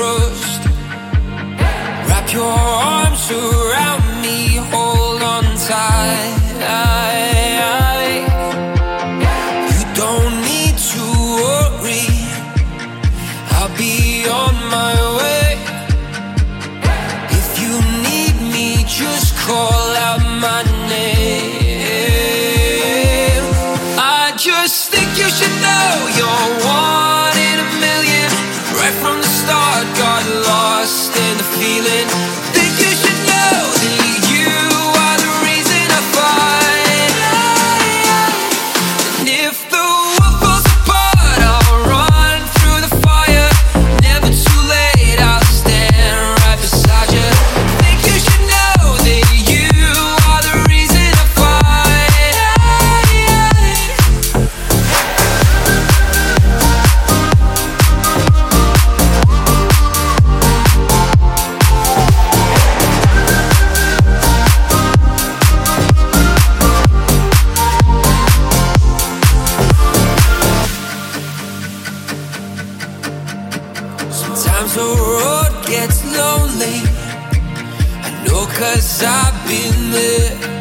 trust. Wrap your arms around me, hold on tight. You don't need to worry, I'll be on my way. If you need me, just call out my name. I just think you should know you're one in a million. Right from the start, got lost in the feeling. Think you should know that you are the reason I fight. And if the world falls apart, I'll run through the fire. Never too late, I'll stand right beside you. Think you should know that you are the reason I fight. Sometimes the road gets lonely, I know 'cause I've been there.